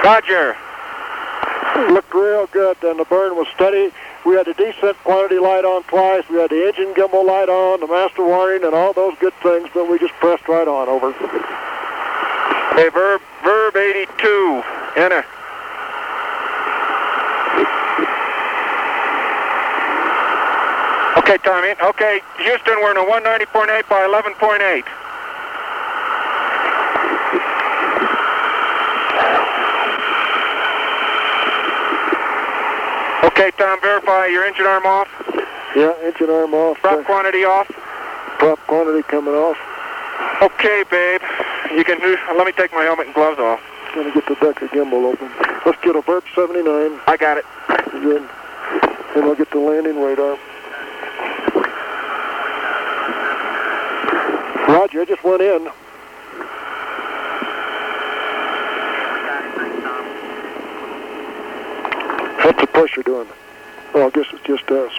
Roger. Looked real good, and the burn was steady. We had the descent quantity light on twice. We had the engine gimbal light on, the master wiring, and all those good things, but we just pressed right on. Over. Hey, Verb 82. Enter. Okay, Tommy. Okay, Houston, we're in a 190.8 by 11.8. Okay, Tom, verify your engine arm off. Yeah, engine arm off. Prop quantity off. Prop quantity coming off. Okay, babe. You can do. Let me take my helmet and gloves off. Gonna get the Decker gimbal open. Let's get a Verb 79. I got it. Good. And we'll get the landing radar. Roger, I just went in. What's the pressure doing? Oh, I guess it's just us.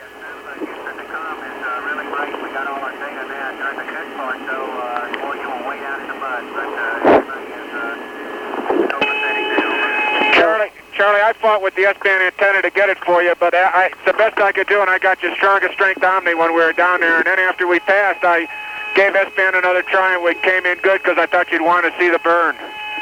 Charlie, I fought with the S-band antenna to get it for you, but it's the best I could do, and I got your strongest strength Omni when we were down there, and then after we passed, I gave S-band another try, and we came in good because I thought you'd want to see the burn.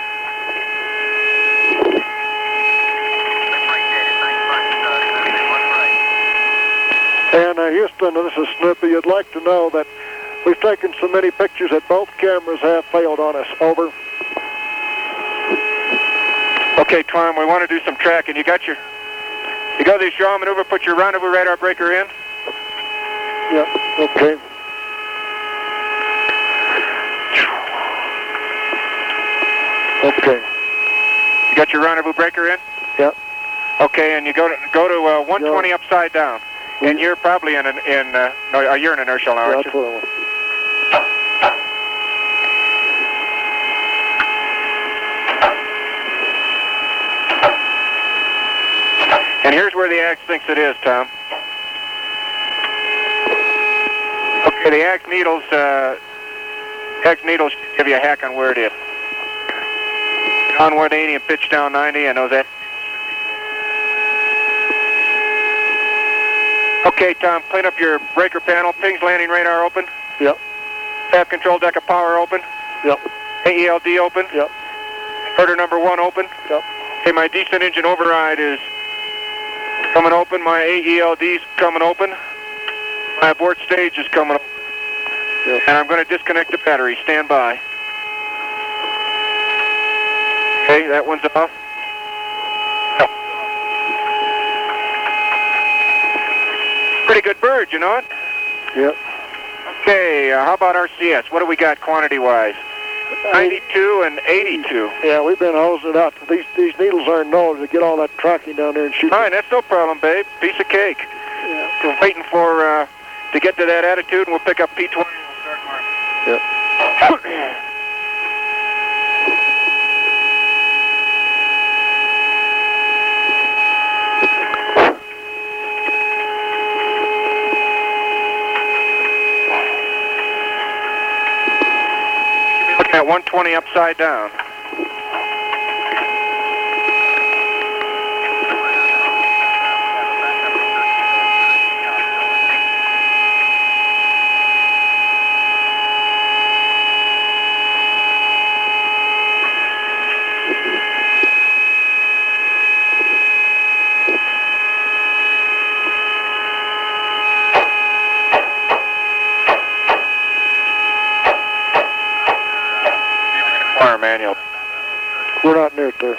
And Houston, this is Snoopy. You'd like to know that we've taken so many pictures that both cameras have failed on us. Over. Okay, Tom, we want to do some tracking. You got the yaw maneuver, put your rendezvous radar breaker in? Yeah, okay. Okay. You got your rendezvous breaker in? Yeah. Okay, and you go to 120 upside down. And you're probably you're in inertial now, aren't you? And here's where the axe thinks it is, Tom. Okay, the axe needles give you a hack on where it is. On 180 and pitch down 90, I know that. Okay, Tom, clean up your breaker panel. Ping's landing radar open. Yep. Tap control deck of power open. Yep. AELD open. Yep. Inverter number 1 open. Yep. Okay, my descent engine override is coming open. My AELD's coming open. My abort stage is coming open. Yep. And I'm going to disconnect the battery. Stand by. Okay, that one's off. Pretty good bird, you know it? Yep. Okay, how about RCS? What do we got quantity-wise? 92 and 82. Yeah, we've been hosing it out. These needles aren't known to get all that tracking down there and shoot. All right, that's no problem, babe. Piece of cake. Yeah. We're waiting for to get to that attitude, and we'll pick up P20 and we'll start marking. Yep. At 120 upside down. Manual. We're not near it there.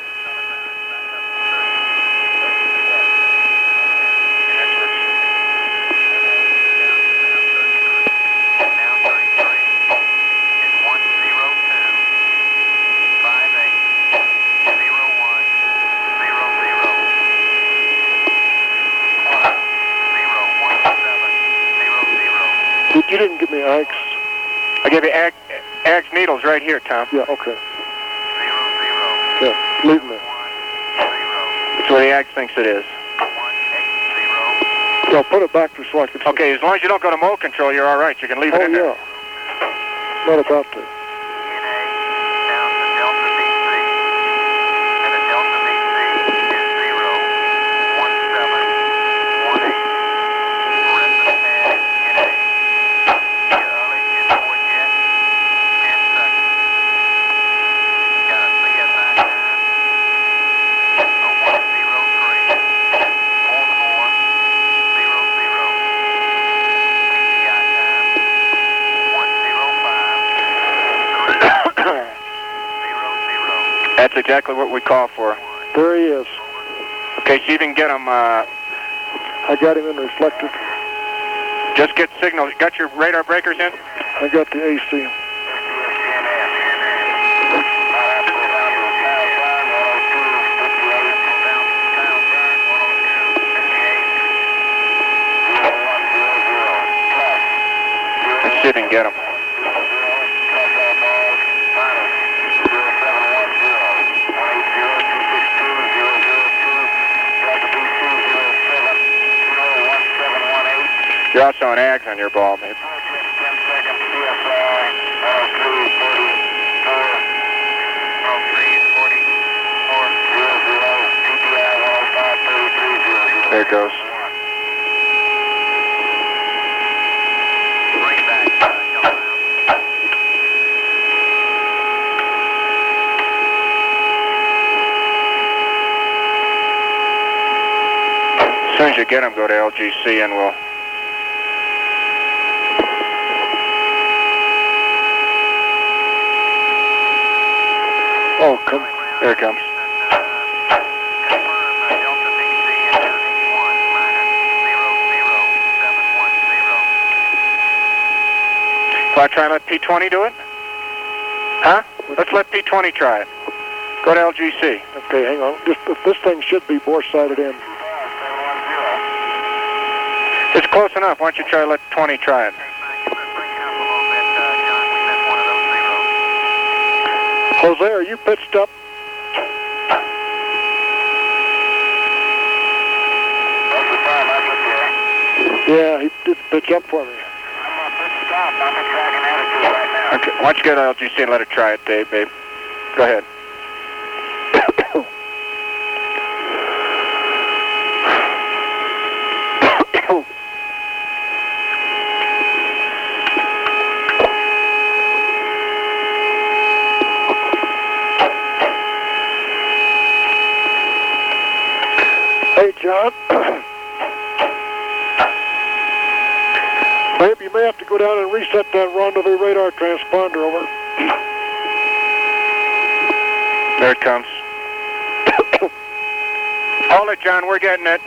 You didn't give me axe. I gave you axe needles right here, Tom. Yeah, okay. Yeah, leave them there. That's where the axe thinks it is. Yeah, put it back there so I can see. Okay, as long as you don't go to mode control, you're all right. You can leave it in there. Not about to. That's exactly what we call for. There he is. Okay, so you can get him. I got him in reflected. Just get signal. Got your radar breakers in? I got the AC. Let's see if we can get him. You're also on ags on your ball, maybe. There it goes. As soon as you get him, go to LGC and we'll... Oh, come. There it comes. Want to try and let P20 do it? Huh? Let's let P20 try it. Go to LGC. Okay, hang on. This thing should be bore-sighted in. It's close enough. Why don't you try let 20 try it? Jose, are you pitched up? Yeah, he did pitch up for me. Okay, why don't you go to LGC and let it try it, Dave, babe? Go ahead. Hey, John. Maybe you may have to go down and reset that rendezvous radar transponder over. There it comes. Hold it, John. We're getting it.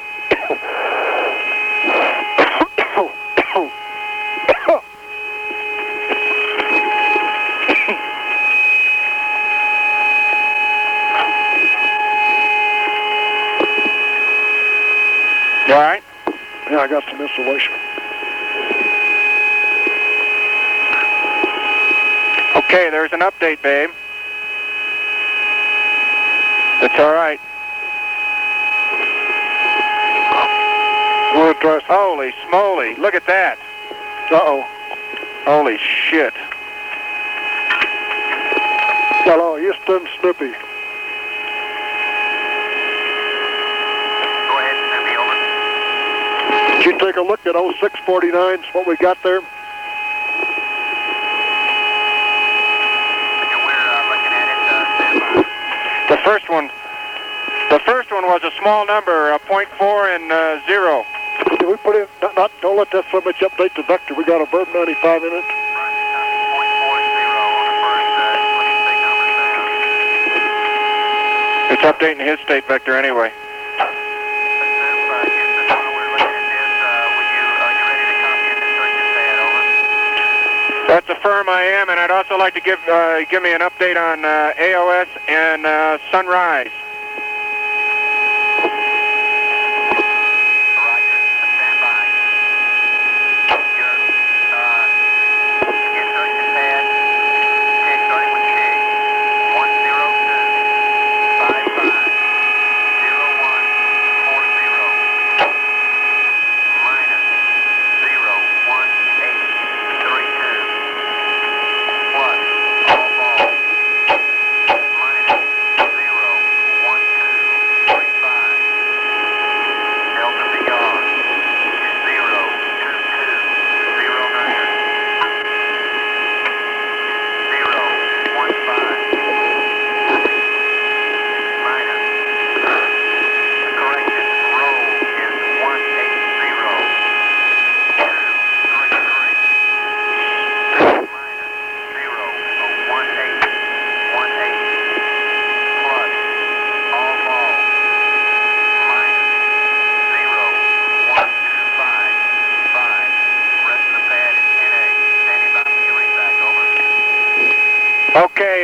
You all right? Yeah, I got some insulation. Okay, there's an update, babe. It's all right. Holy smoly, look at that. Uh-oh. Holy shit. Hello, Houston, Snoopy. Go ahead, Snoopy, over. Did you take a look at 0649, what we got there? The first one was a small number, 0.4 and 0. Did we put in, don't let that so much update the vector. We got a Verb 95 in it. It's updating his state vector anyway. That's a firm I am, and I'd also like to give me an update on AOS and Sunrise.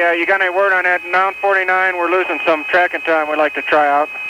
you got any word on that? Down 49, we're losing some tracking time we'd like to try out.